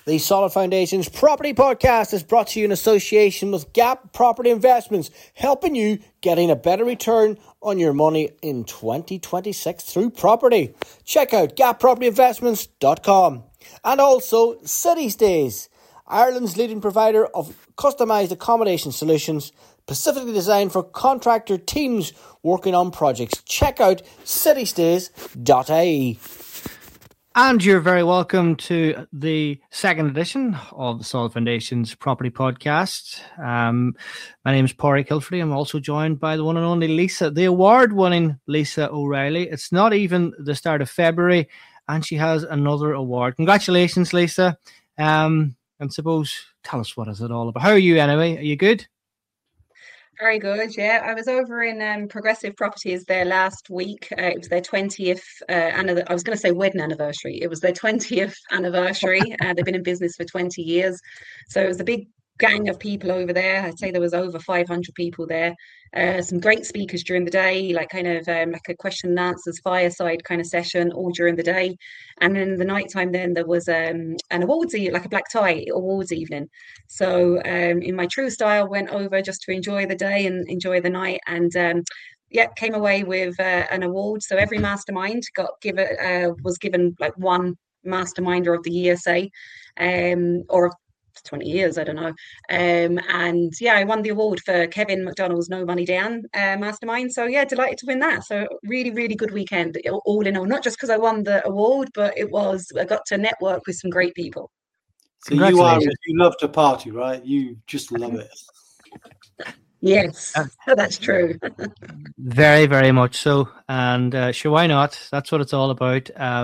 The Solid Foundations Property Podcast is brought to you in association with Gap Property Investments, helping you getting a better return on your money in 2026 through property. Check out gappropertyinvestments.com. And also City Stays, Ireland's leading provider of customised accommodation solutions, specifically designed for contractor teams working on projects. Check out citystays.ie. And you're very welcome to the second edition of the Solid Foundations Property Podcast. My name is Pádraig Hilferty. I'm also joined by the one and only Lisa, the award-winning Lisa O'Reilly. It's not even the start of February, and she has another award. Congratulations, Lisa. And suppose, tell us, what is it all about? How are you anyway? Are you good? Very good, yeah. I was over in Progressive Properties there last week. It was their 20th, I was going to say wedding anniversary. It was their 20th anniversary. They've been in business for 20 years. So it was a big gang of people over there. I'd say there was over 500 people there. Some great speakers during the day, like a question and answers fireside kind of session all during the day. And then the nighttime, then there was an awards, like a black tie awards evening. So in my true style, went over just to enjoy the day and enjoy the night, and came away with an award. So every mastermind was given like one masterminder of the year, say, or 20 years, I don't know. I won the award for Kevin McDonald's No Money Down mastermind. So yeah, delighted to win that. So really, really good weekend, all in all. Not just because I won the award, but I got to network with some great people. So you love to party, right? You just love it. Yes, that's true. Very, very much so. And sure, why not? That's what it's all about.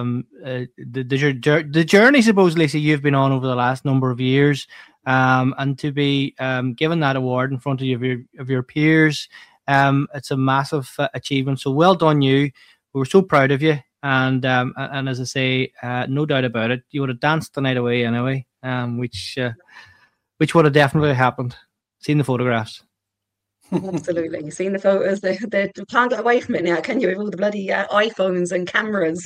The journey, suppose, Lisa, you've been on over the last number of years, and to be given that award in front of your peers, it's a massive achievement. So well done, you. We're so proud of you. And as I say, no doubt about it, you would have danced the night away anyway, which would have definitely happened. Seen the photographs. Absolutely. You've seen the photos. They can't get away from it now, can you, with all the bloody iPhones and cameras?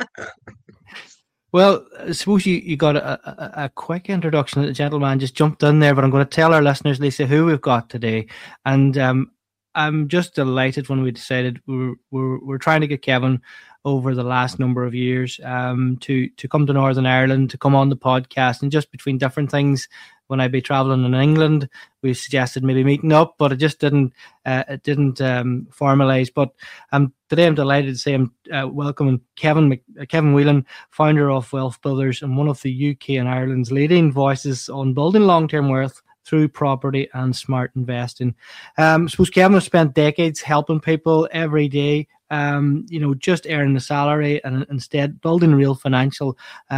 Well, I suppose you got a quick introduction. The gentleman just jumped in there, but I'm going to tell our listeners, Lisa, who we've got today. And I'm just delighted when we decided we're trying to get Kevin over the last number of years to come to Northern Ireland, to come on the podcast, and just between different things. When I'd be traveling in England, we suggested maybe meeting up, but it just didn't formalize. But today I'm delighted to say I'm welcoming Kevin Whelan, founder of Wealth Builders and one of the UK and Ireland's leading voices on building long-term wealth through property and smart investing. I suppose Kevin has spent decades helping people every day, just earning a salary and instead building real financial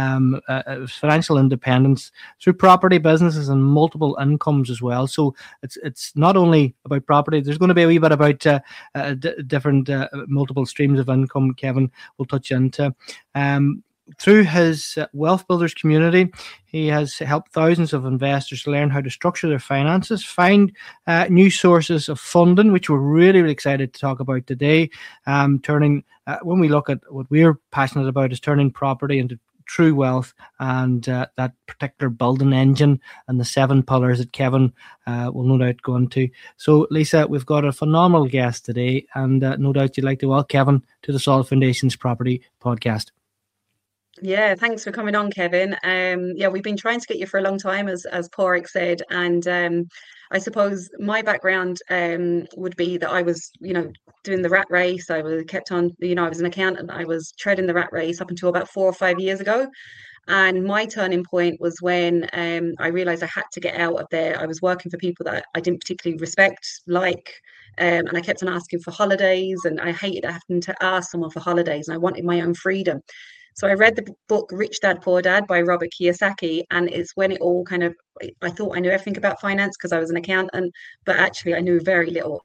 independence through property businesses and multiple incomes as well. So it's not only about property. There's going to be a wee bit about different multiple streams of income Kevin will touch into. Through his Wealth Builders community, he has helped thousands of investors learn how to structure their finances, find new sources of funding, which we're really, really excited to talk about today. When we look at what we're passionate about is turning property into true wealth, and that particular building engine and the 7 pillars that Kevin will no doubt go into. So, Lisa, we've got a phenomenal guest today, and no doubt you'd like to welcome Kevin to the Solid Foundations Property Podcast. Yeah, thanks for coming on, Kevin. We've been trying to get you for a long time, as Pádraig said, and I suppose my background would be that I was, doing the rat race. I was kept on, I was an accountant. I was treading the rat race up until about 4 or 5 years ago. And my turning point was when I realized I had to get out of there. I was working for people that I didn't particularly respect, and I kept on asking for holidays, and I hated having to ask someone for holidays, and I wanted my own freedom. So I read the book Rich Dad, Poor Dad by Robert Kiyosaki, and it's when it all I thought I knew everything about finance because I was an accountant, but actually I knew very little.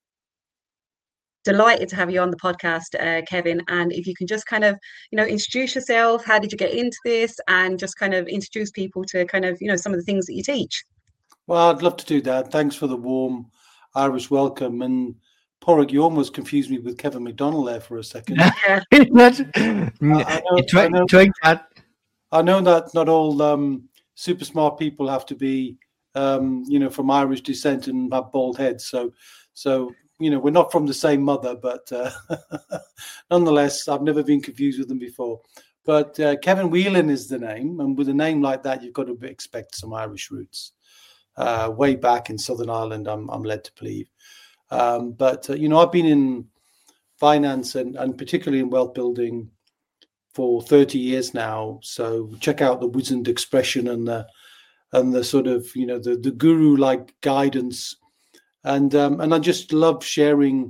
Delighted to have you on the podcast, Kevin, and if you can just introduce yourself, how did you get into this, and just introduce people to some of the things that you teach. Well, I'd love to do that. Thanks for the warm Irish welcome. And Pádraig, you almost confused me with Kevin McDonald there for a second. Yeah. I know that not all super smart people have to be, from Irish descent and have bald heads. So we're not from the same mother, but nonetheless, I've never been confused with them before. But Kevin Whelan is the name, and with a name like that, you've got to expect some Irish roots. Way back in Southern Ireland, I'm led to believe. But I've been in finance and particularly in wealth building for 30 years now. So check out the wizened expression and the sort of the guru-like guidance, and I just love sharing,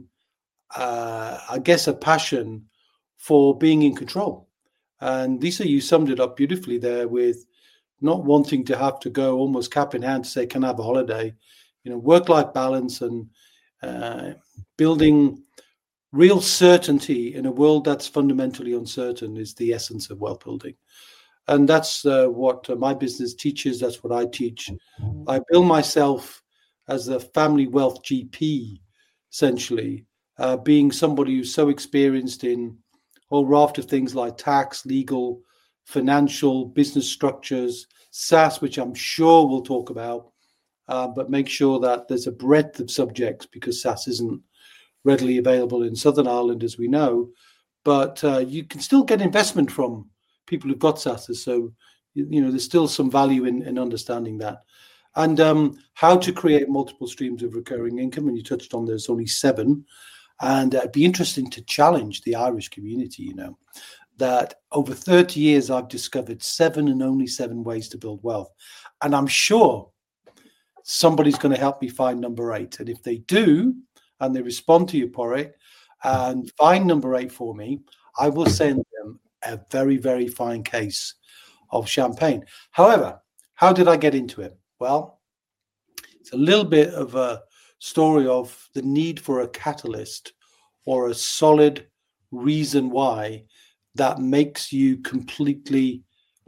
I guess, a passion for being in control. And Lisa, you summed it up beautifully there with not wanting to have to go almost cap in hand to say, can I have a holiday? Work-life balance and building real certainty in a world that's fundamentally uncertain is the essence of wealth building. And that's what my business teaches. That's what I teach. I bill myself as a family wealth GP, essentially, being somebody who's so experienced in a whole raft of things like tax, legal, financial, business structures, SaaS, which I'm sure we'll talk about, but make sure that there's a breadth of subjects because SaaS isn't readily available in Southern Ireland, as we know, but you can still get investment from people who've got SaaSes. So, there's still some value in understanding that. And how to create multiple streams of recurring income. And you touched on there's only 7. And it'd be interesting to challenge the Irish community, that over 30 years, I've discovered 7 and only 7 ways to build wealth. And I'm sure somebody's going to help me find number 8. And if they do, and they respond to you, Porrick, and find number 8 for me, I will send them a very, very fine case of champagne. However, how did I get into it? Well, it's a little bit of a story of the need for a catalyst or a solid reason why that makes you completely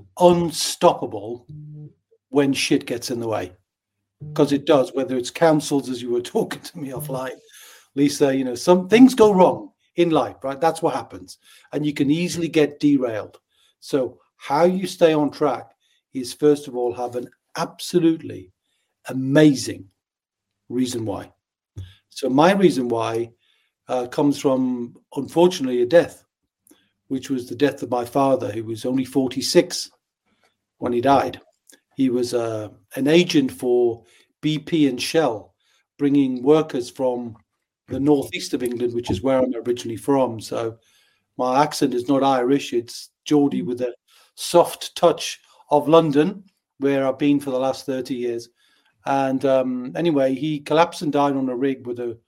unstoppable when shit gets in the way. Because it does, whether it's councils, as you were talking to me offline, Lisa, some things go wrong in life, right? That's what happens. And you can easily get derailed. So how you stay on track is, first of all, have an absolutely amazing reason why. So my reason why comes from, unfortunately, a death, which was the death of my father, who was only 46 when he died. He was an agent for BP and Shell, bringing workers from the northeast of England, which is where I'm originally from. So my accent is not Irish. It's Geordie with a soft touch of London, where I've been for the last 30 years. And anyway, he collapsed and died on a rig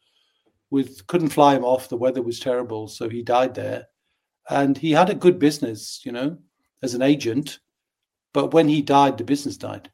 couldn't fly him off. The weather was terrible. So he died there. And he had a good business, as an agent. But when he died, the business died.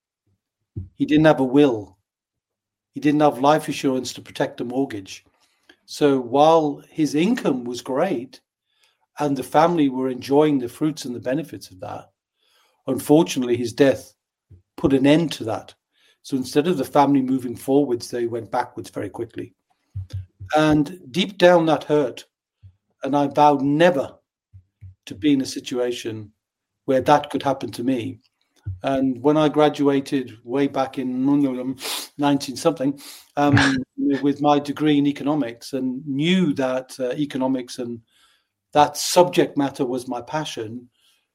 He didn't have a will. He didn't have life insurance to protect the mortgage. So while his income was great and the family were enjoying the fruits and the benefits of that, unfortunately, his death put an end to that. So instead of the family moving forwards, they went backwards very quickly. And deep down that hurt. And I vowed never to be in a situation where that could happen to me. And when I graduated way back in 19-something with my degree in economics and knew that economics and that subject matter was my passion,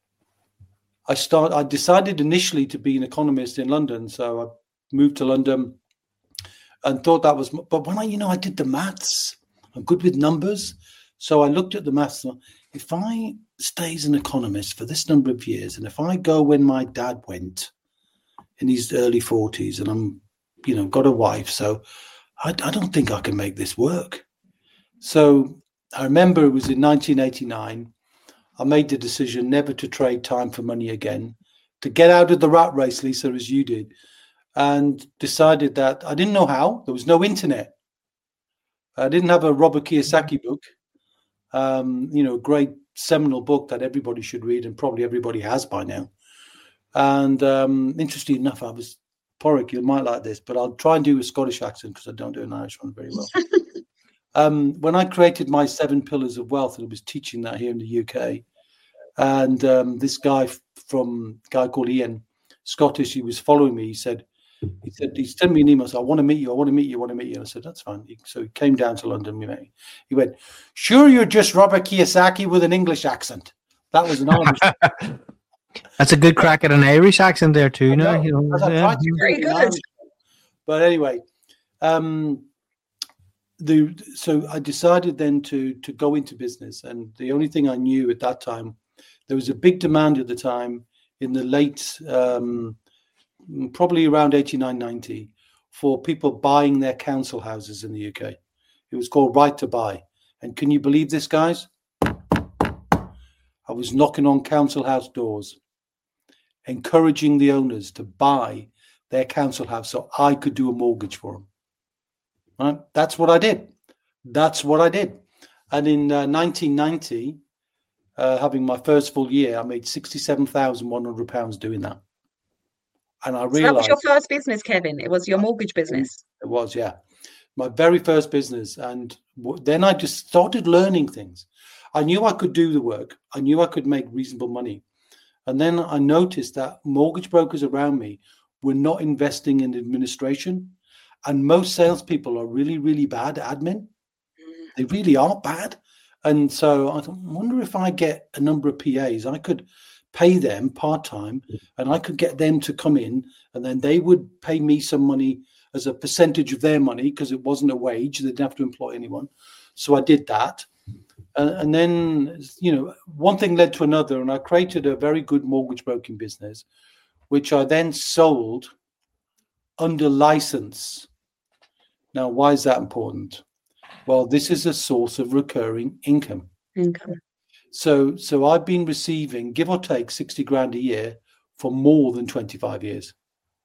I decided initially to be an economist in London. So I moved to London and thought that was, but when I did the maths, I'm good with numbers. So I looked at the maths. If I stay as an economist for this number of years, and if I go when my dad went in his early 40s, and I'm, got a wife, so I don't think I can make this work. So I remember it was in 1989. I made the decision never to trade time for money again, to get out of the rat race, Lisa, as you did, and decided that I didn't know how. There was no internet. I didn't have a Robert Kiyosaki book. A great seminal book that everybody should read, and probably everybody has by now. And interestingly enough, Porrick, you might like this, but I'll try and do a Scottish accent because I don't do an Irish one very well. When I created my 7 pillars of wealth, and I was teaching that here in the UK, and this guy called Ian Scottish. He was following me. He said, he sent me an email. So I want to meet you. I want to meet you. I want to meet you. And I said, that's fine. So he came down to London. We met. He went, sure, you're just Robert Kiyosaki with an English accent. That was an Irish. That's a good crack at an Irish accent there too. Now, you know, very good. But anyway, so I decided then to go into business, and the only thing I knew at that time, there was a big demand at the time in the late, probably around 89, 90, for people buying their council houses in the UK. It was called Right to Buy. And can you believe this, guys? I was knocking on council house doors, encouraging the owners to buy their council house so I could do a mortgage for them. Right? That's what I did. And in 1990, having my first full year, I made £67,100 doing that. And I realized... So that was your first business, Kevin? It was your mortgage business? It was, yeah. My very first business. And then I just started learning things. I knew I could do the work. I knew I could make reasonable money. And then I noticed that mortgage brokers around me were not investing in administration. And most salespeople are really, really bad at admin. They really are bad. And so I thought, I wonder if I get a number of PAs, I could pay them part-time and I could get them to come in, and then they would pay me some money as a percentage of their money because it wasn't a wage. They didn't have to employ anyone. So I did that. And then, one thing led to another, and I created a very good mortgage broking business, which I then sold under license. Now, why is that important? Well, this is a source of recurring income. So I've been receiving, give or take, 60 grand a year for more than 25 years.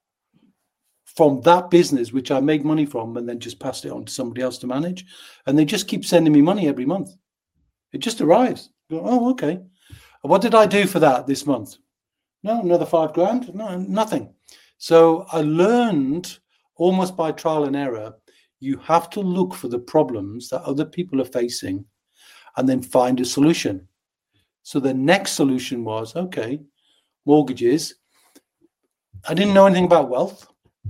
From that business, which I made money from and then just passed it on to somebody else to manage. And they just keep sending me money every month. It just arrives. Go, oh, okay. What did I do for that this month? No, another 5 grand? No, nothing. So I learned almost by trial and error, you have to look for the problems that other people are facing and then find a solution. So the next solution was, okay, mortgages. I didn't know anything about wealth.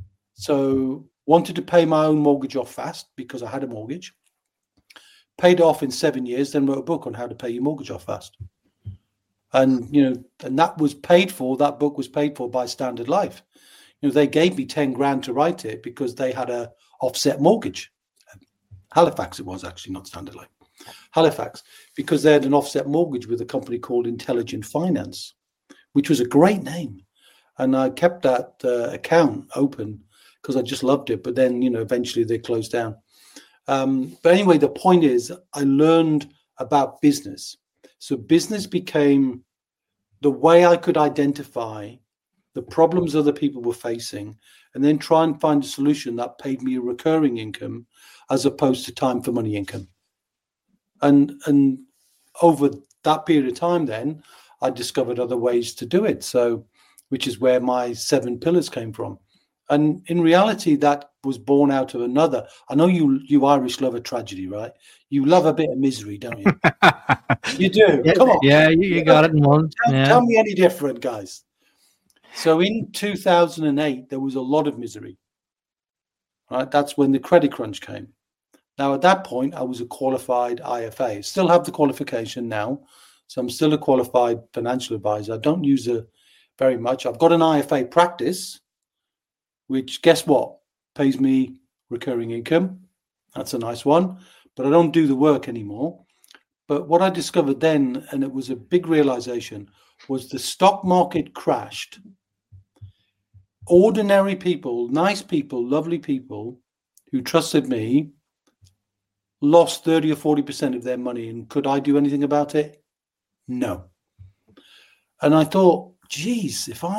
So wanted to pay my own mortgage off fast because I had a mortgage. Paid off in 7 years, then wrote a book on how to pay your mortgage off fast. And, and that was paid for, that book was paid for by Standard Life. They gave me 10 grand to write it because they had a offset mortgage. Halifax it was, actually, not Standard Life. Halifax, because they had an offset mortgage with a company called Intelligent Finance, which was a great name. And I kept that account open because I just loved it. But then, eventually they closed down. But anyway, the point is, I learned about business. So business became the way I could identify the problems other people were facing and then try and find a solution that paid me a recurring income as opposed to time for money income. And over that period of time, then I discovered other ways to do it. So, which is where my 7 pillars came from. And in reality, that was born out of another. I know you Irish love a tragedy, right? You love a bit of misery, don't you? You do. Yeah, come on. Yeah, you got it in one. Tell me any different, guys. So in 2008, there was a lot of misery. Right? That's when the credit crunch came. Now, at that point, I was a qualified IFA. Still have the qualification now. So I'm still a qualified financial advisor. I don't use it very much. I've got an IFA practice, which, guess what, pays me recurring income. That's a nice one. But I don't do the work anymore. But what I discovered then, and it was a big realization, was the stock market crashed. Ordinary people, nice people, lovely people who trusted me lost 30 or 40% of their money. And could I do anything about it? No. And I thought, geez, if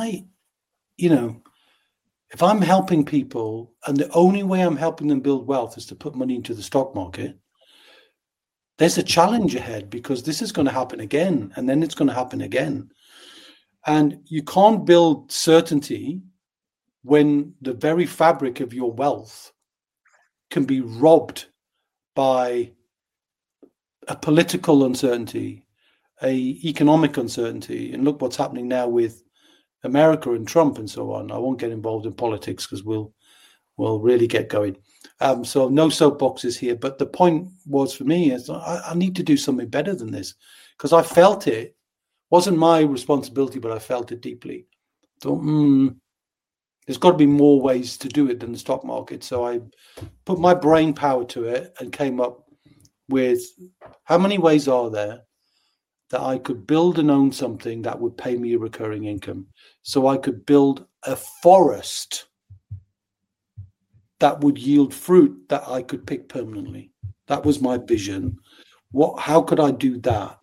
I'm helping people and the only way I'm helping them build wealth is to put money into the stock market, there's a challenge ahead because this is going to happen again, and then it's going to happen again. And you can't build certainty when the very fabric of your wealth can be robbed by a political uncertainty, a economic uncertainty. And look what's happening now with America and Trump and so on. I won't get involved in politics because we'll really get going. So no soapboxes here. But the point was for me is I need to do something better than this, because I felt it. Wasn't my responsibility, but I felt it deeply. Thought, there's got to be more ways to do it than the stock market. So I put my brain power to it and came up with how many ways are there that I could build and own something that would pay me a recurring income. So I could build a forest that would yield fruit that I could pick permanently. That was my vision. How could I do that?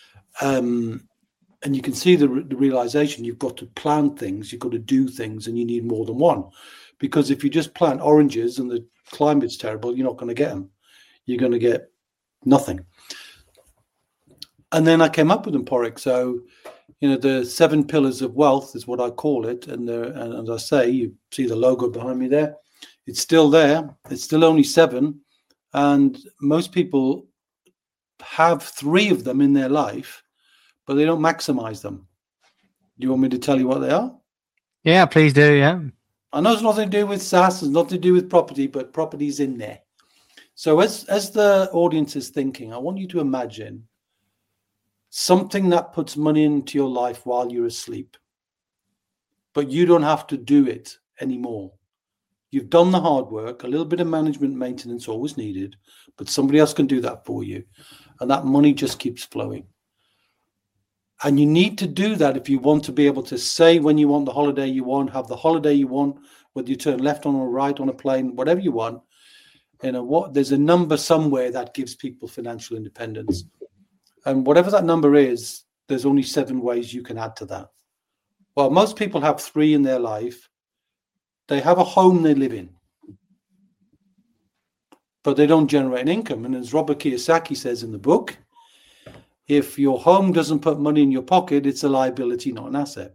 And you can see the realization. You've got to plan things, you've got to do things, and you need more than one. Because if you just plant oranges and the climate's terrible, you're not going to get them. You're going to get nothing. And then I came up with Emporic. So, the 7 pillars of wealth is what I call it. And as I say, you see the logo behind me there. It's still there. It's still only 7. And most people have 3 of them in their life, but they don't maximize them. Do you want me to tell you what they are? Yeah, please do. Yeah. I know it's nothing to do with SaaS, it's nothing to do with property, but property's in there. So as the audience is thinking, I want you to imagine something that puts money into your life while you're asleep, but you don't have to do it anymore. You've done the hard work. A little bit of management maintenance always needed, but somebody else can do that for you. And that money just keeps flowing. And you need to do that if you want to be able to say when you want the holiday you want, have the holiday you want, whether you turn left on or right on a plane, whatever you want. There's a number somewhere that gives people financial independence. And whatever that number is, there's only 7 ways you can add to that. Well, most people have 3 in their life. They have a home they live in, but they don't generate an income. And as Robert Kiyosaki says in the book, if your home doesn't put money in your pocket, it's a liability, not an asset.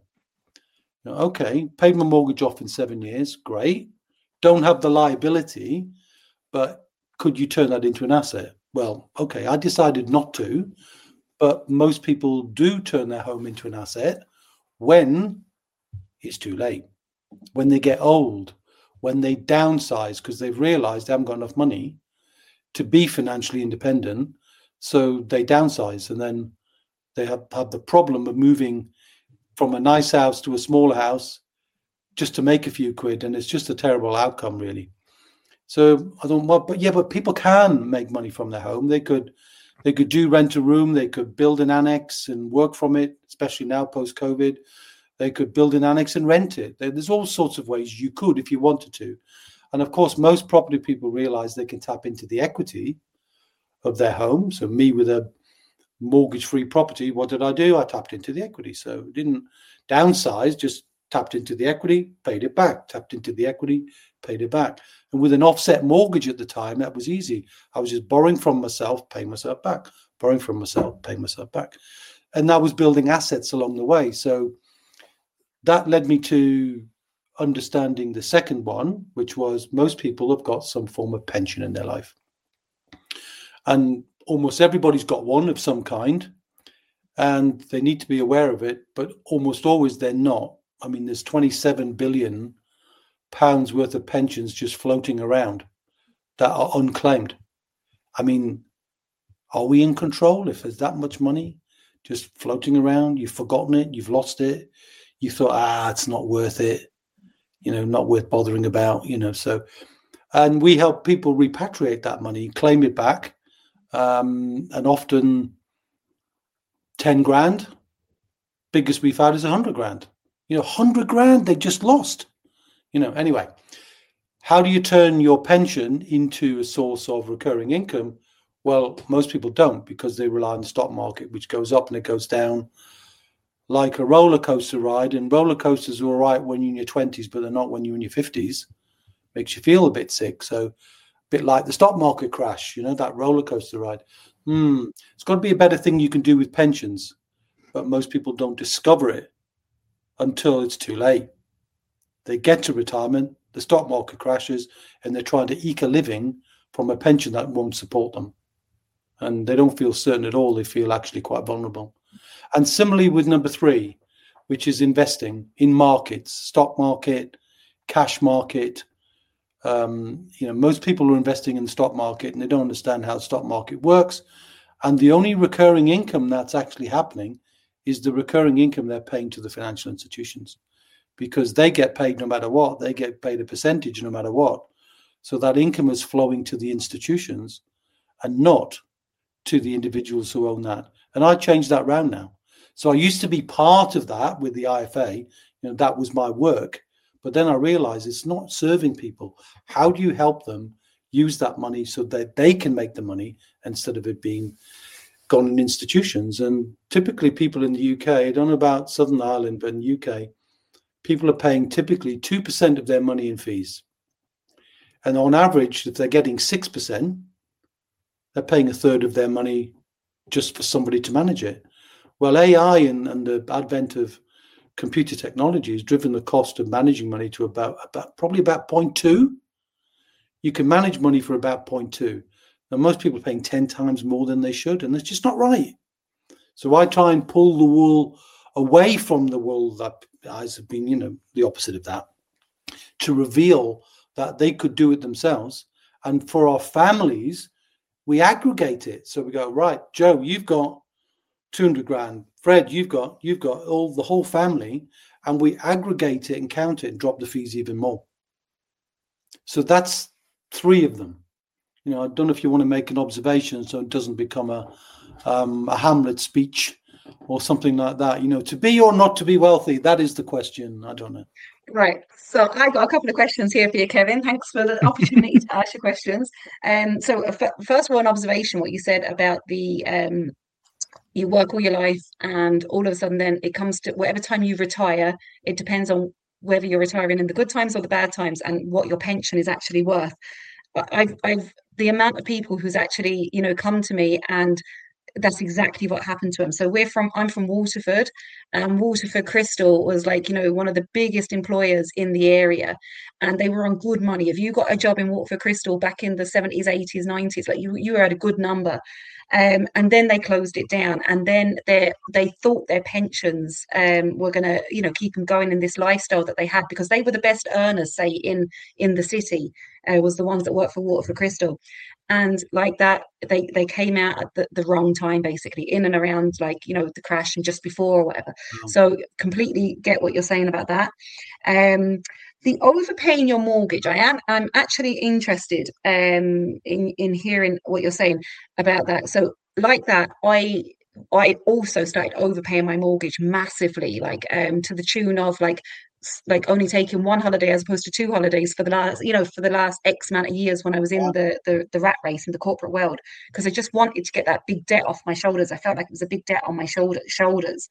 Okay, paid my mortgage off in 7 years, great. Don't have the liability, but could you turn that into an asset? Well, okay, I decided not to, but most people do turn their home into an asset when it's too late. When they get old, when they downsize because they've realized they haven't got enough money to be financially independent, so they downsize, and then they have the problem of moving from a nice house to a smaller house just to make a few quid, and it's just a terrible outcome, really. So I don't want, but people can make money from their home. They could do rent a room, they could build an annex and work from it, especially now post-COVID. They could build an annex and rent it. There's all sorts of ways you could if you wanted to. And of course, most property people realize they can tap into the equity of their home. So me with a mortgage-free property, what did I do? I tapped into the equity. So didn't downsize, just tapped into the equity, paid it back, tapped into the equity, paid it back. And with an offset mortgage at the time, that was easy. I was just borrowing from myself, paying myself back, borrowing from myself, paying myself back. And that was building assets along the way. So that led me to understanding the second one, which was most people have got some form of pension in their life. And almost everybody's got one of some kind, and they need to be aware of it, but almost always they're not. I mean, there's 27 billion pounds worth of pensions just floating around that are unclaimed. I mean, are we in control if there's that much money just floating around? You've forgotten it, you've lost it. You thought, it's not worth it, not worth bothering about, so, and we help people repatriate that money, claim it back, and often 10 grand, biggest we've had is 100 grand, 100 grand they just lost, anyway. How do you turn your pension into a source of recurring income? Well, most people don't, because they rely on the stock market, which goes up and it goes down, like a roller coaster ride. And roller coasters are all right when you're in your 20s, but they're not when you're in your 50s. Makes you feel a bit sick. So a bit like the stock market crash, that roller coaster ride. It's got to be a better thing you can do with pensions, but most people don't discover it until it's too late. They get to retirement, the stock market crashes, and they're trying to eke a living from a pension that won't support them. And they don't feel certain at all. They feel actually quite vulnerable. And similarly with number 3, which is investing in markets, stock market, cash market. Most people are investing in the stock market and they don't understand how the stock market works. And the only recurring income that's actually happening is the recurring income they're paying to the financial institutions, because they get paid no matter what. They get paid a percentage no matter what. So that income is flowing to the institutions and not to the individuals who own that. And I changed that round now. So I used to be part of that with the IFA. That was my work. But then I realized it's not serving people. How do you help them use that money so that they can make the money instead of it being gone in institutions? And typically people in the UK, I don't know about Southern Ireland, but in the UK, people are paying typically 2% of their money in fees. And on average, if they're getting 6%, they're paying a third of their money just for somebody to manage it. Well, AI and the advent of computer technology has driven the cost of managing money to probably about 0.2. You can manage money for about 0.2. Now, most people are paying 10 times more than they should, and it's just not right. So I try and pull the wool away from the wool that eyes have been, the opposite of that, to reveal that they could do it themselves. And for our families, we aggregate it. So we go, right, Joe, you've got 200 grand. Fred, you've got the whole family, and we aggregate it and count it and drop the fees even more. So that's 3 of them. I don't know if you want to make an observation so it doesn't become a Hamlet speech or something like that. To be or not to be wealthy, that is the question. I don't know. Right. So I got a couple of questions here for you, Kevin. Thanks for the opportunity to ask your questions. So first one observation, what you said about the you work all your life and all of a sudden then it comes to whatever time you retire, it depends on whether you're retiring in the good times or the bad times and what your pension is actually worth. I've the amount of people who's actually, come to me and that's exactly what happened to them. So I'm from Waterford, and Waterford Crystal was one of the biggest employers in the area, and they were on good money. If you got a job in Waterford Crystal back in the 70s, 80s, 90s, you were at a good number. And then they closed it down, and then they thought their pensions were going to, keep them going in this lifestyle that they had, because they were the best earners, say in the city, was the ones that worked for Waterford Crystal. And like that, they came out at the wrong time, basically, in and around the crash and just before or whatever. Oh. So completely get what you're saying about that. The overpaying your mortgage, I'm actually interested in hearing what you're saying about that. So like that, I also started overpaying my mortgage massively, to the tune of only taking 1 holiday as opposed to 2 holidays for the last X amount of years when I was in the rat race in the corporate world, because I just wanted to get that big debt off my shoulders. I felt like it was a big debt on my shoulders.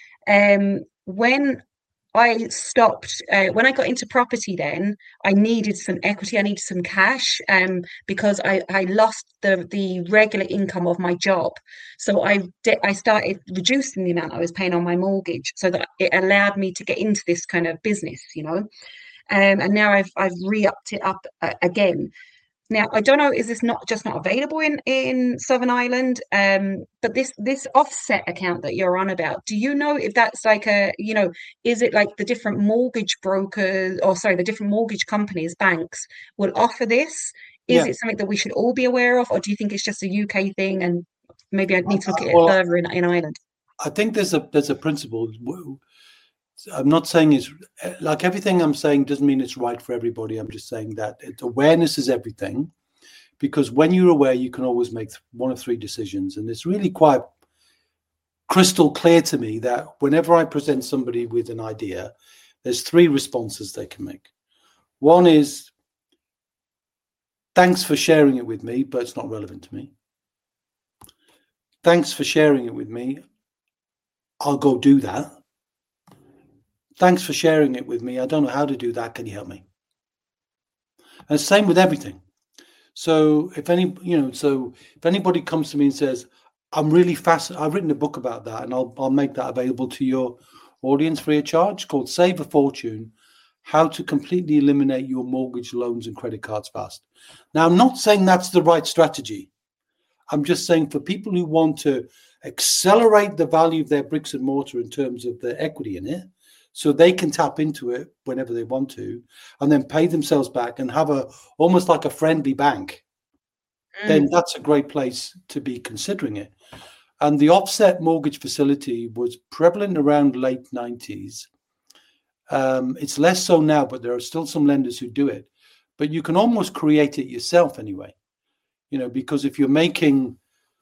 When I stopped, when I got into property, then I needed some equity. I needed some cash because I lost the regular income of my job. So I started reducing the amount I was paying on my mortgage so that it allowed me to get into this kind of business, and now I've re-upped it up again. Now, I don't know, is this not available in Southern Ireland? But this offset account that you're on about, do you know if that's is it like the different mortgage brokers, the different mortgage companies, banks will offer this? Is it something that we should all be aware of, or do you think it's just a UK thing and maybe I need to look at it further in Ireland? I think there's a principle. I'm not saying it's like everything I'm saying doesn't mean it's right for everybody. I'm just saying that awareness is everything, because when you're aware, you can always make 1 of 3 decisions. And it's really quite crystal clear to me that whenever I present somebody with an idea, there's 3 responses they can make. One is, thanks for sharing it with me, but it's not relevant to me. Thanks for sharing it with me. I'll go do that. Thanks for sharing it with me. I don't know how to do that. Can you help me? And same with everything. So if anybody comes to me and says, I'm really fascinated, I've written a book about that, and I'll make that available to your audience free of charge, called Save a Fortune: How to Completely Eliminate Your Mortgage, Loans and Credit Cards Fast. Now, I'm not saying that's the right strategy. I'm just saying for people who want to accelerate the value of their bricks and mortar in terms of their equity in it, so they can tap into it whenever they want to, and then pay themselves back and have almost like a friendly bank, then that's a great place to be considering it. And the offset mortgage facility was prevalent around late 90s. It's less so now, but there are still some lenders who do it. But you can almost create it yourself anyway, because if you're making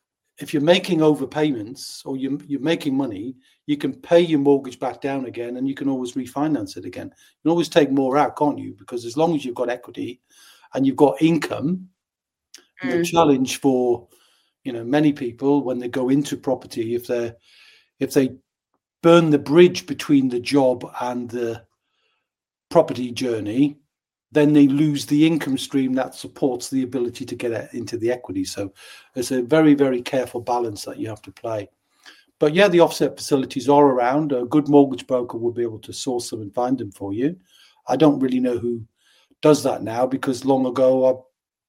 overpayments or you're making money, you can pay your mortgage back down again, and you can always refinance it again. You can always take more out, can't you? Because as long as you've got equity and you've got income, the challenge for many people when they go into property, if they burn the bridge between the job and the property journey, then they lose the income stream that supports the ability to get into the equity. So it's a very, very careful balance that you have to play. But yeah, the offset facilities are around. A good mortgage broker will be able to source them and find them for you. I don't really know who does that now, because long ago,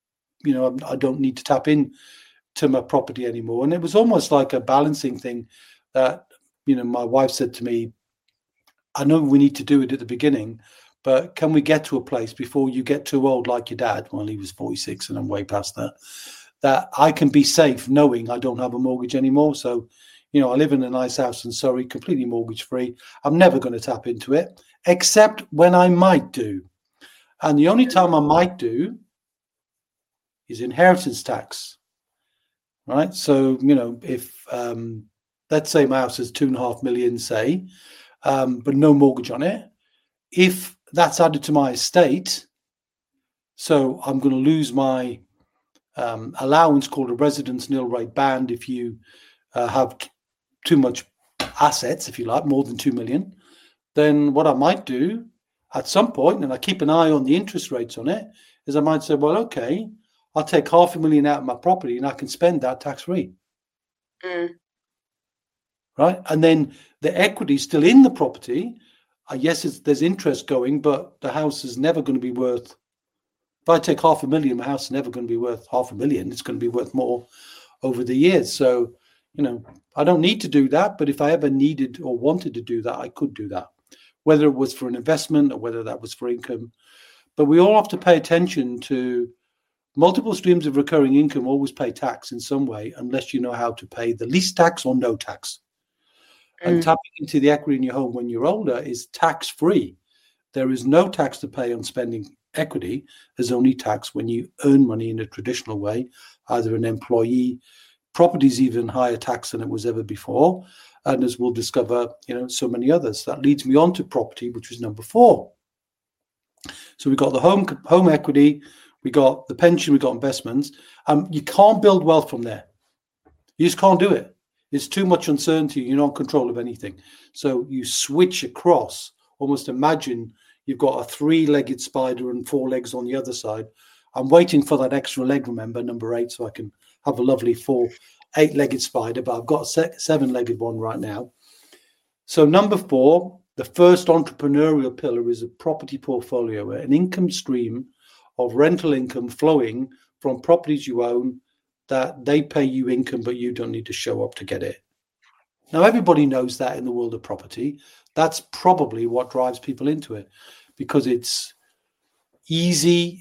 I don't need to tap in to my property anymore. And it was almost like a balancing thing that, my wife said to me, I know we need to do it at the beginning, but can we get to a place before you get too old, like your dad? Well, he was 46 and I'm way past that I can be safe knowing I don't have a mortgage anymore. So, I live in a nice house in Surrey, completely mortgage free. I'm never going to tap into it, except when I might do. And the only time I might do is inheritance tax, right? So, if, let's say my house is 2.5 million, say, but no mortgage on it. If that's added to my estate, so I'm going to lose my allowance called a residence nil rate band if you have too much assets, if you like, more than 2 million, then what I might do at some point, and I keep an eye on the interest rates on it, is I might say, well, okay, I'll take 500,000 out of my property and I can spend that tax-free. Right? And then the equity is still in the property. Yes, there's interest going, but the house is never going to be worth, if I take 500,000, my house is never going to be worth 500,000. It's going to be worth more over the years. So, I don't need to do that, but if I ever needed or wanted to do that, I could do that, whether it was for an investment or whether that was for income. But we all have to pay attention to multiple streams of recurring income always pay tax in some way, unless you know how to pay the least tax or no tax. And tapping into the equity in your home when you're older is tax-free. There is no tax to pay on spending equity. There's only tax when you earn money in a traditional way, either an employee. Property is even higher tax than it was ever before. And as we'll discover, so many others. That leads me on to property, which was number 4. So we got the home equity, we got the pension, we got investments. You can't build wealth from there. You just can't do it. It's too much uncertainty. You're not in control of anything. So you switch across. Almost imagine you've got a 3-legged spider and 4 legs on the other side. I'm waiting for that extra leg, remember, number 8, so I can have a lovely 8-legged spider, but I've got a 7-legged one right now. So number 4, the first entrepreneurial pillar is a property portfolio, an income stream of rental income flowing from properties you own, that they pay you income, but you don't need to show up to get it. Now, everybody knows that in the world of property. That's probably what drives people into it, because it's easy.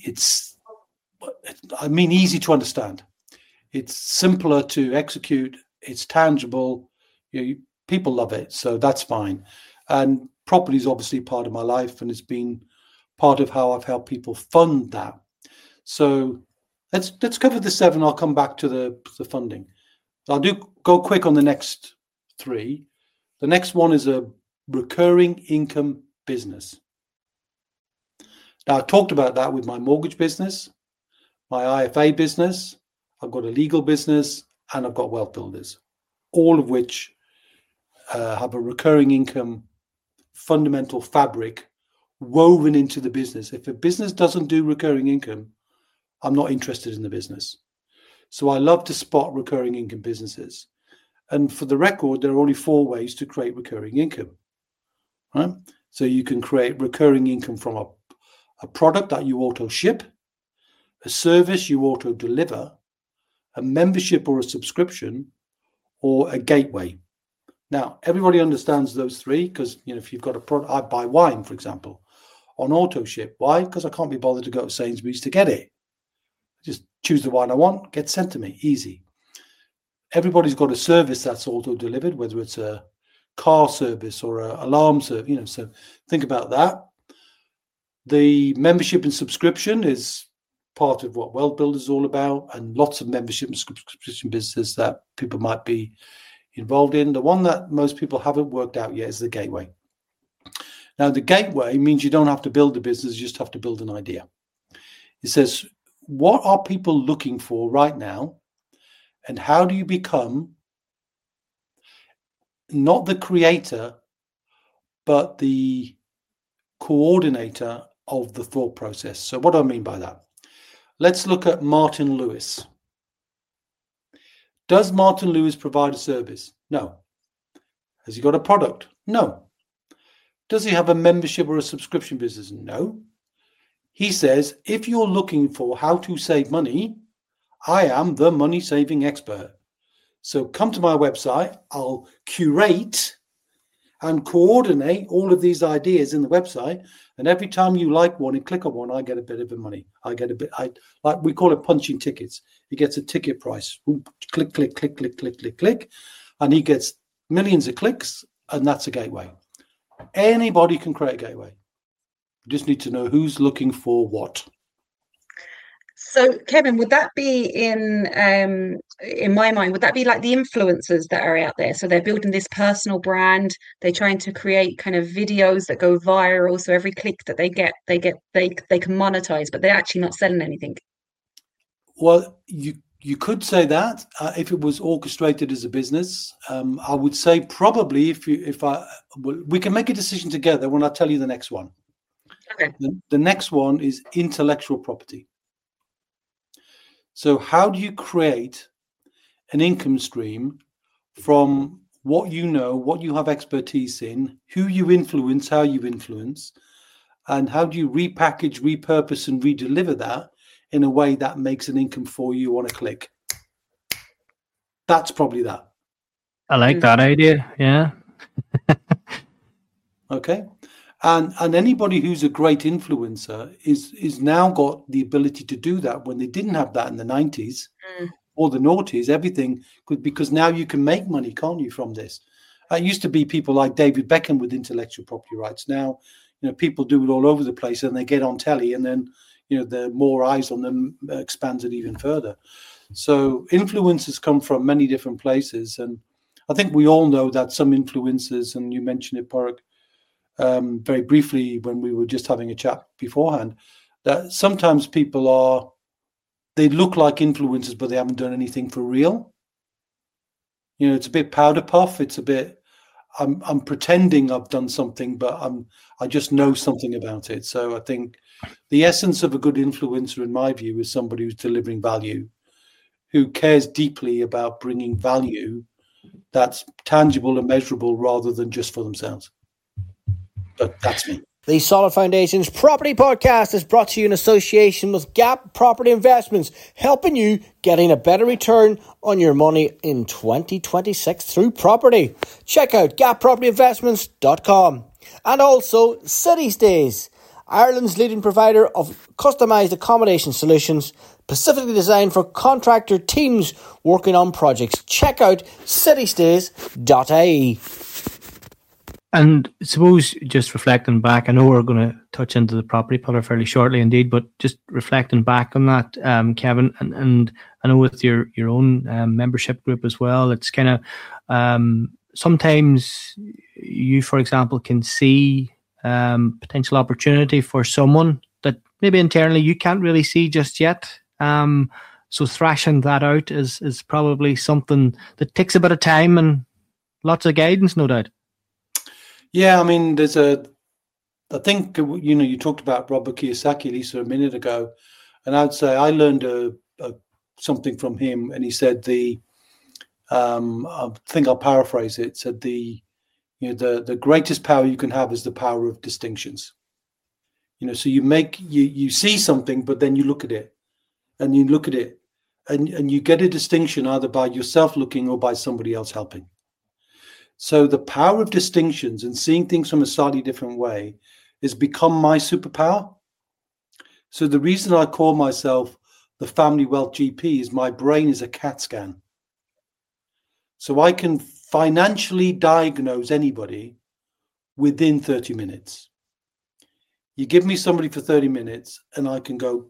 Easy to understand. It's simpler to execute. It's tangible. People love it, so that's fine. And property is obviously part of my life, and it's been part of how I've helped people fund that. So let's cover the 7. I'll come back to the funding. I'll go quick on the next 3. The next one is a recurring income business. Now, I talked about that with my mortgage business, my IFA business. I've got a legal business, and I've got wealth builders, all of which have a recurring income fundamental fabric woven into the business. If a business doesn't do recurring income, I'm not interested in the business. So I love to spot recurring income businesses. And for the record, there are only 4 ways to create recurring income. Right? So you can create recurring income from a product that you auto ship, a service you auto deliver, a membership or a subscription, or a gateway. Now, everybody understands those three because, if you've got a product, I buy wine, for example, on auto ship. Why? Because I can't be bothered to go to Sainsbury's to get it. Just choose the wine I want, get sent to me, easy. Everybody's got a service that's auto delivered, whether it's a car service or an alarm service, so think about that. The membership and subscription is part of what Wealth Builder is all about, and lots of membership and subscription businesses that people might be involved in. The one that most people haven't worked out yet is the gateway. Now, the gateway means you don't have to build a business, you just have to build an idea. It says, what are people looking for right now? And how do you become not the creator, but the coordinator of the thought process? So what do I mean by that? Let's look at Martin Lewis. Does Martin Lewis provide a service? No. Has he got a product? No. Does he have a membership or a subscription business? No. He says, if you're looking for how to save money, I am the money saving expert. So come to my website, I'll curate and coordinate all of these ideas in the website. And every time you like one and click on one, I get a bit of the money. Like we call it punching tickets. He gets a ticket price. Click, click, click, click, click, click, click. And he gets millions of clicks, and that's a gateway. Anybody can create a gateway. You just need to know who's looking for what. So, Kevin, would that be in my mind, would that be like the influencers that are out there? So they're building this personal brand. They're trying to create kind of videos that go viral. So every click that they get, they can monetize, but they're actually not selling anything. Well, you could say that if it was orchestrated as a business. I would say probably we can make a decision together when I tell you the next one. Okay. The next one is intellectual property. So how do you create an income stream from what you know, what you have expertise in, who you influence, how you influence, and how do you repackage, repurpose, and redeliver that in a way that makes an income for you on a click? That's probably that. I like that idea. Yeah. Okay. And anybody who's a great influencer is now got the ability to do that when they didn't have that in the 90s or the noughties. Everything could, because now you can make money, can't you, from this? It used to be people like David Beckham with intellectual property rights. Now, people do it all over the place, and they get on telly, and then the more eyes on them expands it even further. So influencers come from many different places, and I think we all know that some influencers, and you mentioned it, Padraig, very briefly when we were just having a chat beforehand, that sometimes people they look like influencers, but they haven't done anything for real. It's a bit powder puff. It's a bit, I'm pretending I've done something, but I just know something about it. So I think the essence of a good influencer, in my view, is somebody who's delivering value, who cares deeply about bringing value that's tangible and measurable rather than just for themselves. But that's me. The Solid Foundations Property Podcast is brought to you in association with Gap Property Investments, helping you getting a better return on your money in 2026 through property. Check out gappropertyinvestments.com. And also City Stays, Ireland's leading provider of customised accommodation solutions, specifically designed for contractor teams working on projects. Check out citystays.ie. And suppose, just reflecting back, I know we're going to touch into the property pillar fairly shortly indeed, but just reflecting back on that, Kevin, and I know with your own membership group as well, it's kind of sometimes you, for example, can see potential opportunity for someone that maybe internally you can't really see just yet. So thrashing that out is probably something that takes a bit of time and lots of guidance, no doubt. Yeah, I mean, I think, you talked about Robert Kiyosaki, Lisa, a minute ago, and I'd say I learned something from him, and he said I think I'll paraphrase it, said the greatest power you can have is the power of distinctions. So you see something, but then you look at it, and you look at it, and you get a distinction either by yourself looking or by somebody else helping. So the power of distinctions and seeing things from a slightly different way has become my superpower. So the reason I call myself the Family Wealth GP is my brain is a CAT scan. So I can financially diagnose anybody within 30 minutes. You give me somebody for 30 minutes and I can go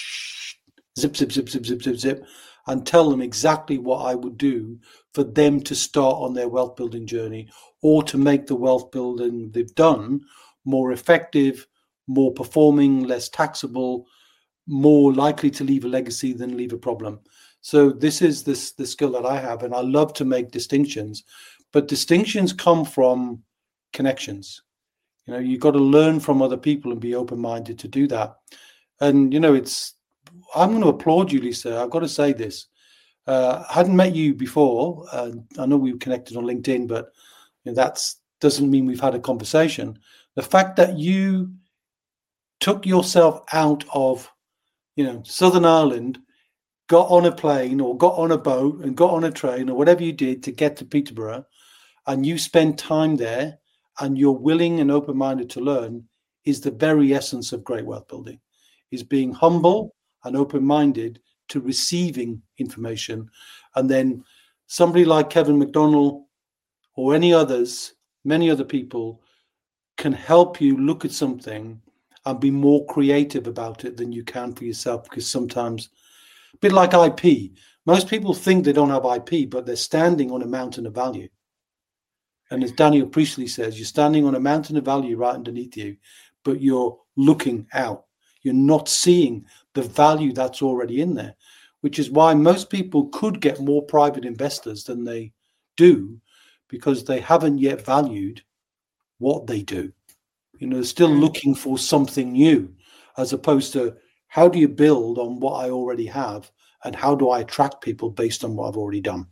zip, zip, zip, zip, zip, zip, zip, and tell them exactly what I would do for them to start on their wealth building journey, or to make the wealth building they've done more effective, more performing, less taxable, more likely to leave a legacy than leave a problem. So this is the skill that I have, and I love to make distinctions, but distinctions come from connections. You know, you've got to learn from other people and be open-minded to do that. And, you know, I'm going to applaud you, Lisa. I've got to say this. I hadn't met you before. I know we were connected on LinkedIn, but that doesn't mean we've had a conversation. The fact that you took yourself out of, Southern Ireland, got on a plane or got on a boat and got on a train or whatever you did to get to Peterborough, and you spend time there and you're willing and open-minded to learn, is the very essence of great wealth building, is being humble and open-minded to receiving information. And then somebody like Kevin McDonald or any others, many other people, can help you look at something and be more creative about it than you can for yourself. Because sometimes, a bit like IP, most people think they don't have IP, but they're standing on a mountain of value. And as Daniel Priestley says, you're standing on a mountain of value right underneath you, but you're looking out. You're not seeing the value that's already in there, which is why most people could get more private investors than they do, because they haven't yet valued what they do. They're still looking for something new, as opposed to how do you build on what I already have and how do I attract people based on what I've already done?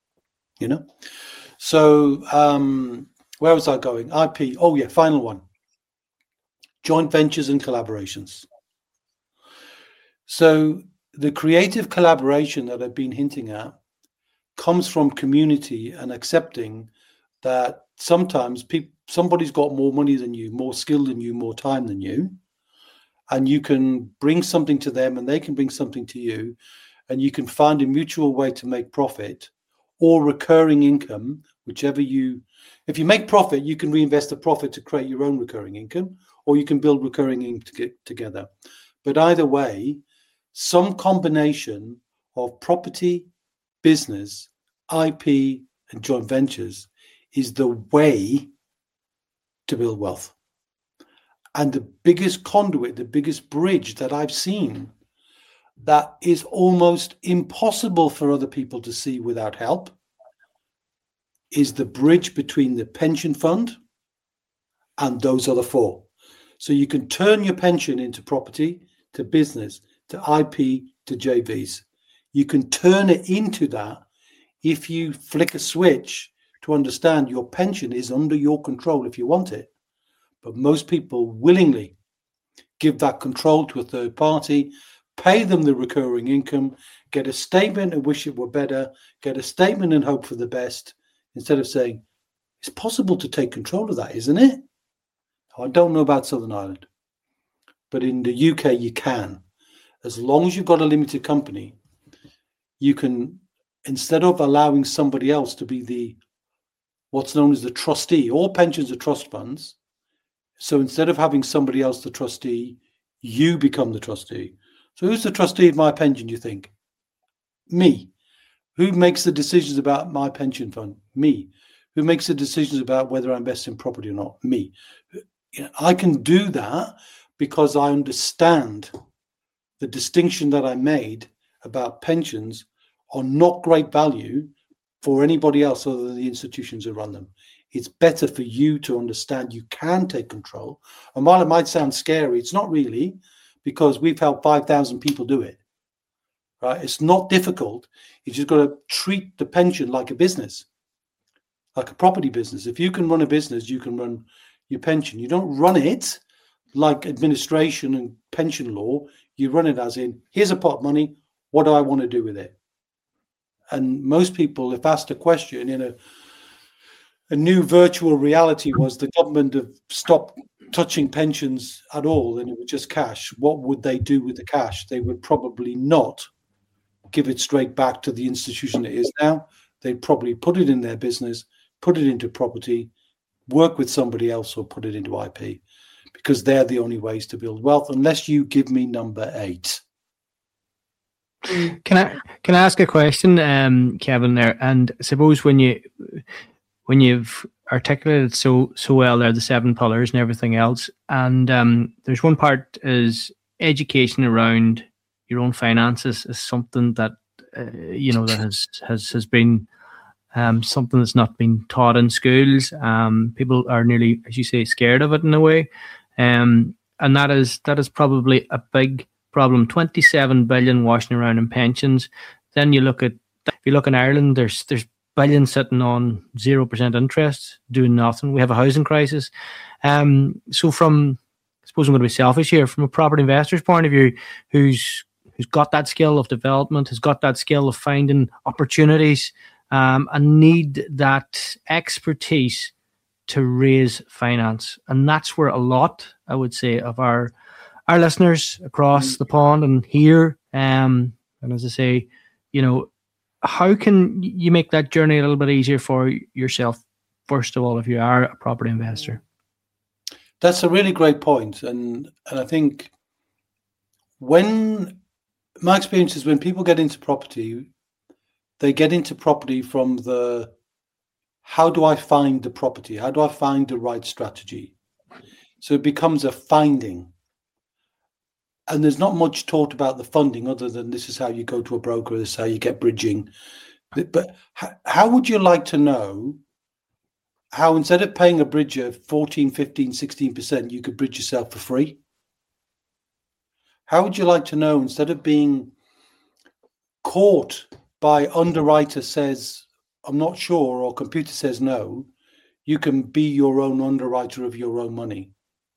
So where was I going? IP. Oh, yeah, final one. Joint ventures and collaborations. So the creative collaboration that I've been hinting at comes from community and accepting that sometimes somebody's got more money than you, more skill than you, more time than you, and you can bring something to them and they can bring something to you, and you can find a mutual way to make profit or recurring income, whichever if you make profit, you can reinvest the profit to create your own recurring income, or you can build recurring income together. But either way, some combination of property, business, IP, and joint ventures is the way to build wealth. And the biggest conduit, the biggest bridge that I've seen that is almost impossible for other people to see without help is the bridge between the pension fund and those other four. So you can turn your pension into property, to business, to IP, to JVs. You can turn it into that if you flick a switch to understand your pension is under your control if you want it. But most people willingly give that control to a third party, pay them the recurring income, get a statement and wish it were better, get a statement and hope for the best, instead of saying, it's possible to take control of that, isn't it? I don't know about Southern Ireland, but in the UK you can. As long as you've got a limited company, you can, instead of allowing somebody else to be what's known as the trustee, all pensions are trust funds. So instead of having somebody else the trustee, you become the trustee. So who's the trustee of my pension, you think? Me. Who makes the decisions about my pension fund? Me. Who makes the decisions about whether I invest in property or not? Me. I can do that because I understand the distinction that I made about pensions are not great value for anybody else other than the institutions who run them. It's better for you to understand you can take control. And while it might sound scary, it's not really, because we've helped 5,000 people do it. Right? It's not difficult. You just got to treat the pension like a business, like a property business. If you can run a business, you can run your pension. You don't run it like administration and pension law. You run it as in, here's a pot of money, What do I want to do with it? And most people, if asked a question in a new virtual reality, was the government have stopped touching pensions at all and it was just cash, what would they do with the cash? They would probably not give it straight back to the institution it is now. They'd probably put it in their business, put it into property, work with somebody else, or put it into IP, because they're the only ways to build wealth, unless you give me number 8. Can I ask a question, Kevin, there? And I suppose when you've articulated so well there, the 7 pillars and everything else, and there's one part is education around your own finances is something that that has been something that's not been taught in schools. People are nearly, as you say, scared of it in a way, and that is probably a big problem. 27 billion washing around in pensions. Then if you look in Ireland, there's billions sitting on 0% interest, doing nothing. We have a housing crisis. So from, I suppose I'm going to be selfish here, from a property investor's point of view, who's got that skill of development, has got that skill of finding opportunities, and need that expertise to raise finance. And that's where a lot, I would say, of our listeners across the pond and here, and as I say, how can you make that journey a little bit easier for yourself, first of all, if you are a property investor? That's a really great point. And I think my experience is when people get into property, they get into property from how do I find the property? How do I find the right strategy? So it becomes a finding. And there's not much taught about the funding other than this is how you go to a broker, this is how you get bridging. But how would you like to know how instead of paying a bridger 14, 15, 16%, you could bridge yourself for free? How would you like to know instead of being caught by underwriter says, I'm not sure, or computer says no, you can be your own underwriter of your own money?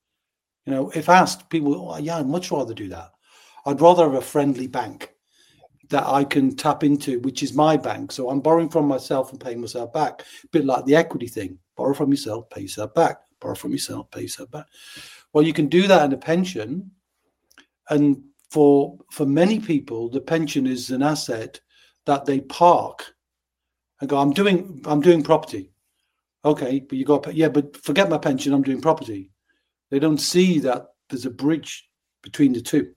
If asked, people, I'd much rather do that. I'd rather have a friendly bank that I can tap into, which is my bank. So I'm borrowing from myself and paying myself back. A bit like the equity thing. Borrow from yourself, pay yourself back. Borrow from yourself, pay yourself back. Well, you can do that in a pension. And for many people, the pension is an asset that they park and go, I'm doing property. Okay, but you got to pay. Yeah, but forget my pension, I'm doing property. They don't see that there's a bridge between the two.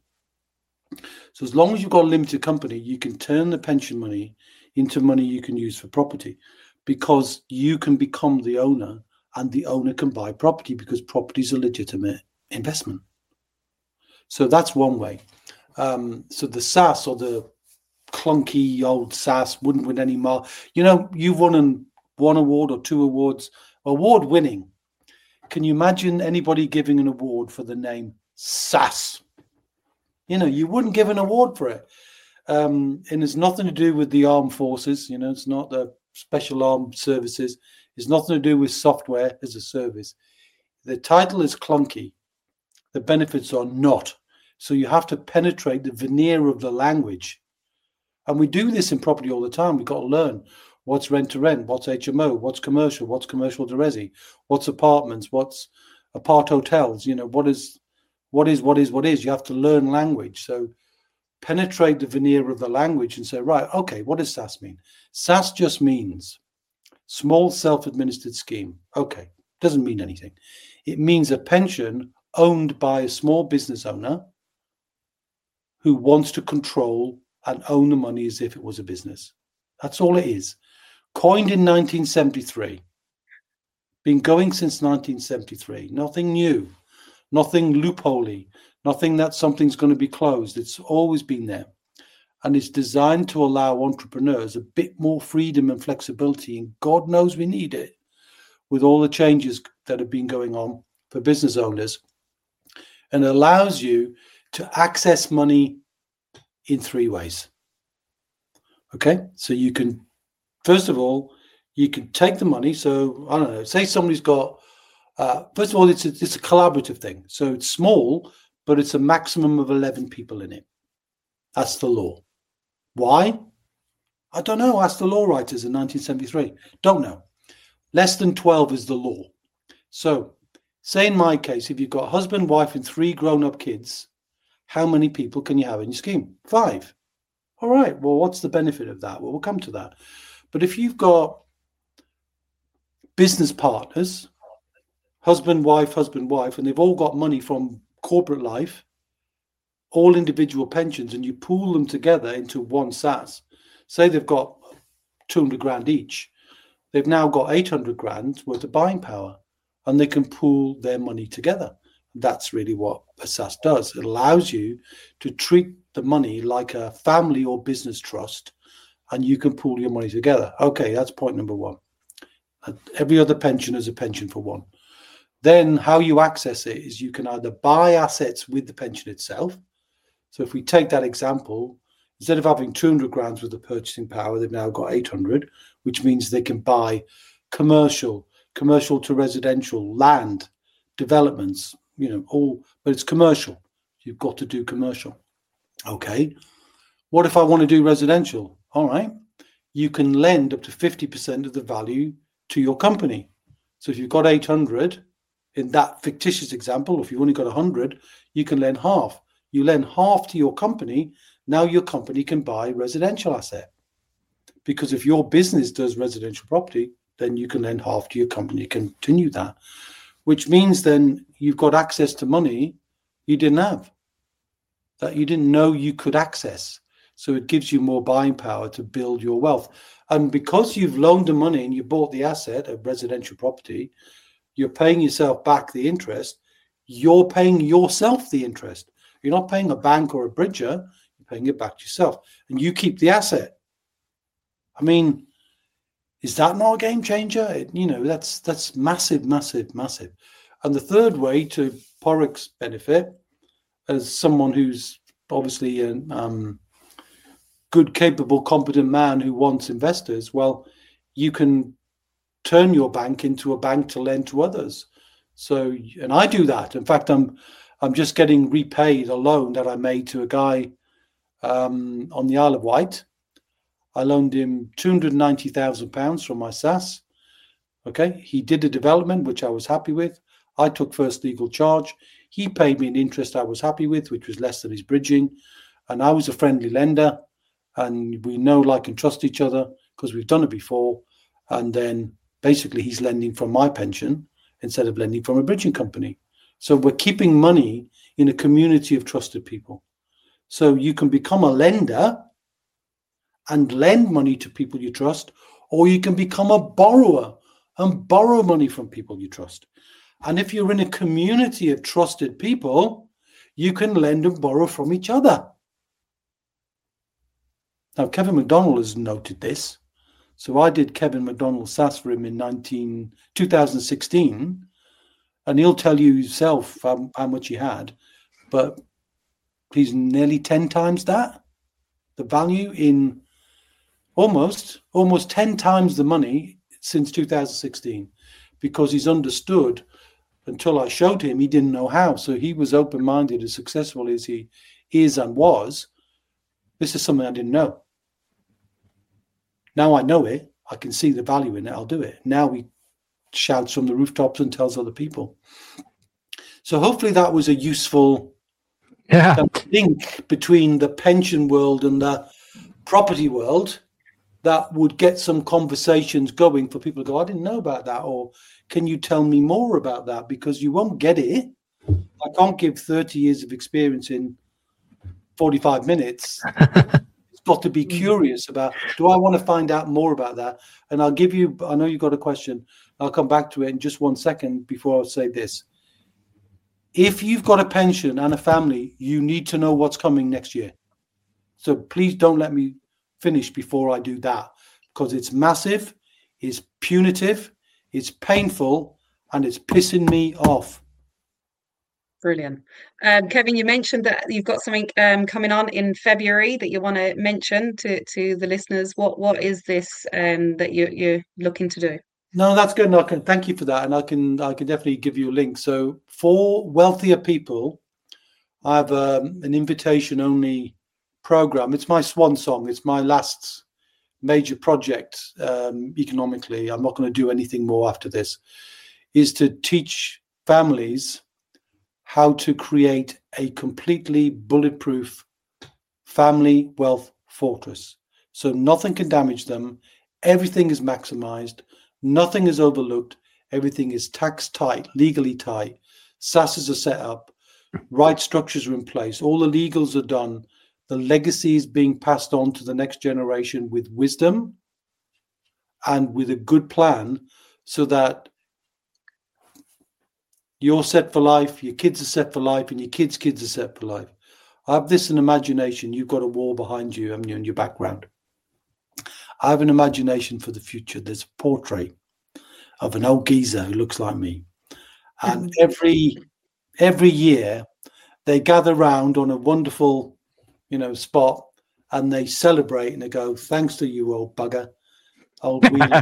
So as long as you've got a limited company, you can turn the pension money into money you can use for property, because you can become the owner and the owner can buy property because property is a legitimate investment. So that's one way. So the SAS, or the clunky old SAS, wouldn't win any more. You've won one award or 2 awards, award winning. Can you imagine anybody giving an award for the name SAS? You wouldn't give an award for it. And it's nothing to do with the armed forces. It's not the special armed services. It's nothing to do with software as a service. The title is clunky. The benefits are not. So you have to penetrate the veneer of the language. And we do this in property all the time. We've got to learn what's rent to rent, what's HMO, what's commercial to resi, what's apartments, what's apart hotels, what is. You have to learn language. So penetrate the veneer of the language and say, right, okay, what does SAS mean? SAS just means small self-administered scheme. Okay, doesn't mean anything. It means a pension owned by a small business owner who wants to control and own the money as if it was a business. That's all it is. Coined in 1973. Been going since 1973. Nothing new. Nothing loopholey, nothing that something's going to be closed. It's always been there. And it's designed to allow entrepreneurs a bit more freedom and flexibility. And God knows we need it with all the changes that have been going on for business owners. And it allows you to access money in 3 ways. Okay, so you can, first of all, you can take the money. So, I don't know, say somebody's got, first of all, it's a collaborative thing. So it's small, but it's a maximum of 11 people in it. That's the law. Why? I don't know. Ask the law writers in 1973. Don't know. Less than 12 is the law. So, say in my case, if you've got a husband, wife, and 3 grown-up kids, how many people can you have in your scheme? 5. All right. Well, what's the benefit of that? Well, we'll come to that. But if you've got business partners, husband, wife, and they've all got money from corporate life, all individual pensions, and you pool them together into one SAS, say they've got 200 grand each, they've now got 800 grand worth of buying power, and they can pool their money together. That's really what a SAS does. It allows you to treat the money like a family or business trust, and you can pool your money together. Okay, that's point number 1. Every other pension is a pension for one. Then how you access it is you can either buy assets with the pension itself. So if we take that example, instead of having 200 grand worth of purchasing power, they've now got 800, which means they can buy commercial to residential, land, developments, all, but it's commercial. You've got to do commercial. Okay. What if I want to do residential? All right. You can lend up to 50% of the value to your company. So if you've got 800 in that fictitious example, if you've only got 100, you can lend half. You lend half to your company. Now your company can buy residential asset. Because if your business does residential property, then you can lend half to your company, continue that. Which means then you've got access to money you didn't have, that you didn't know you could access. So it gives you more buying power to build your wealth. And because you've loaned the money and you bought the asset of residential property, you're paying yourself back the interest. You're paying yourself the interest. You're not paying a bank or a bridger. You're paying it back to yourself. And you keep the asset. I mean, is that not a game changer? That's massive, massive, massive. And the third way to Porrick's benefit, as someone who's obviously a good, capable, competent man who wants investors, well, you can turn your bank into a bank to lend to others. So, and I do that. In fact, I'm just getting repaid a loan that I made to a guy on the Isle of Wight. I loaned him £290,000 from my SAS. Okay, he did a development which I was happy with. I took first legal charge. He paid me an interest I was happy with, which was less than his bridging, and I was a friendly lender. And we know, like, and trust each other because we've done it before. And then basically he's lending from my pension instead of lending from a bridging company. So we're keeping money in a community of trusted people. So you can become a lender and lend money to people you trust, or you can become a borrower and borrow money from people you trust. And if you're in a community of trusted people, you can lend and borrow from each other. Now, Kevin McDonald has noted this. So I did Kevin McDonald's SAS for him in 2016, and he'll tell you himself how much he had, but he's nearly 10 times that. The value in almost 10 times the money since 2016, because he's understood. Until I showed him, he didn't know how. So he was open-minded, as successful as he is and was. This is something I didn't know. Now I know it. I can see the value in it. I'll do it. Now he shouts from the rooftops and tells other people. So hopefully that was a useful link between the pension world and the property world that would get some conversations going for people to go, I didn't know about that, or can you tell me more about that? Because you won't get it. I can't give 30 years of experience in 45 minutes. It's got to be curious about, do I want to find out more about that? And I'll give you, I know you've got a question. I'll come back to it in just 1 second before I say this. If you've got a pension and a family, you need to know what's coming next year. So please don't let me finish before I do that, because it's massive, it's punitive, it's painful, and it's pissing me off. Brilliant. Kevin, you mentioned that you've got something coming on in February that you want to mention to the listeners. What is this that you're looking to do? No, that's good. No, thank you for that, and I can definitely give you a link. So for wealthier people, I have an invitation-only program. It's my swan song. It's my last major project economically. I'm not going to do anything more after this. Is to teach families how to create a completely bulletproof family wealth fortress. So nothing can damage them. Everything is maximized. Nothing is overlooked. Everything is tax tight, legally tight. SASs are set up. Right structures are in place. All the legals are done. The legacy is being passed on to the next generation with wisdom and with a good plan, so that you're set for life, your kids are set for life, and your kids' kids are set for life. I have this in imagination. You've got a wall behind you, haven't you, in your background. I have an imagination for the future. There's a portrait of an old geezer who looks like me. And every year they gather round on a wonderful, spot, and they celebrate and they go, thanks to you, old bugger, old wheeler,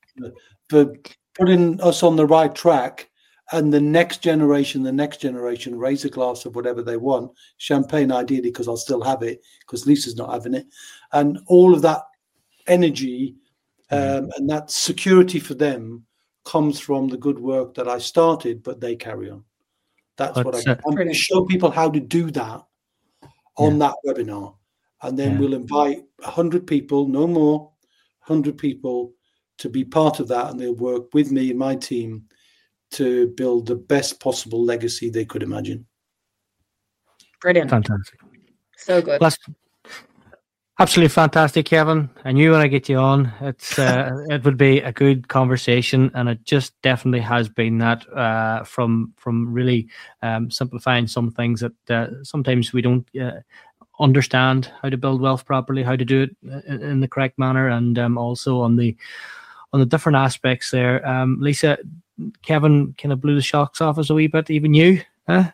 for putting us on the right track. And the next generation raise a glass of whatever they want, champagne ideally, because I'll still have it, because Lisa's not having it. And all of that energy and that security for them comes from the good work that I started, but they carry on. That's what I'm going to show people how to do that on that webinar. And then we'll invite 100 people, no more, 100 people to be part of that. And they'll work with me and my team to build the best possible legacy they could imagine. Brilliant. Fantastic. So good. Absolutely fantastic, Kevin. I knew when I get you on, it would be a good conversation, and it just definitely has been that. From really simplifying some things that sometimes we don't understand how to build wealth properly, how to do it in the correct manner, and also on the different aspects there. Lisa, Kevin kind of blew the shocks off us a wee bit. Even you, huh?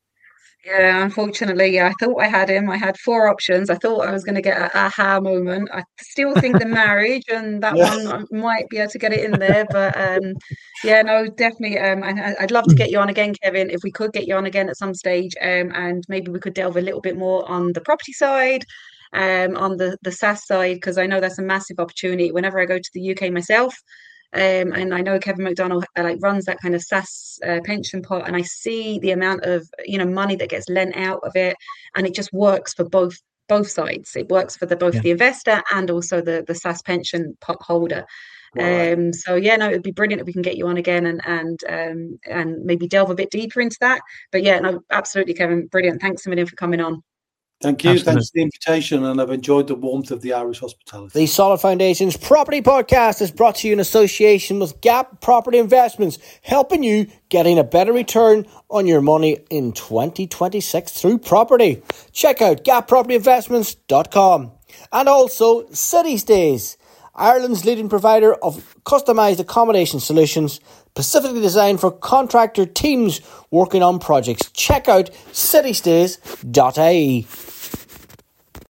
Yeah, unfortunately, I thought I had him. I had 4 options. I thought I was going to get an aha moment. I still think the marriage and that one I might be able to get it in there. But no, definitely. I'd love to get you on again, Kevin, if we could get you on again at some stage. And maybe we could delve a little bit more on the property side, on the SaaS side, because I know that's a massive opportunity. Whenever I go to the UK myself, and I know Kevin McDonald runs that kind of SaaS pension pot, and I see the amount of money that gets lent out of it, and it just works for both sides. It works for both the investor and also the SaaS pension pot holder. Right. So it'd be brilliant if we can get you on again and maybe delve a bit deeper into that. But absolutely, Kevin, brilliant. Thanks a million for coming on. Thank you. Absolutely. Thanks for the invitation, and I've enjoyed the warmth of the Irish hospitality. The Solid Foundations Property Podcast is brought to you in association with Gap Property Investments, helping you getting a better return on your money in 2026 through property. Check out gappropertyinvestments.com. And also City Stays, Ireland's leading provider of customised accommodation solutions, specifically designed for contractor teams working on projects. Check out citystays.ie.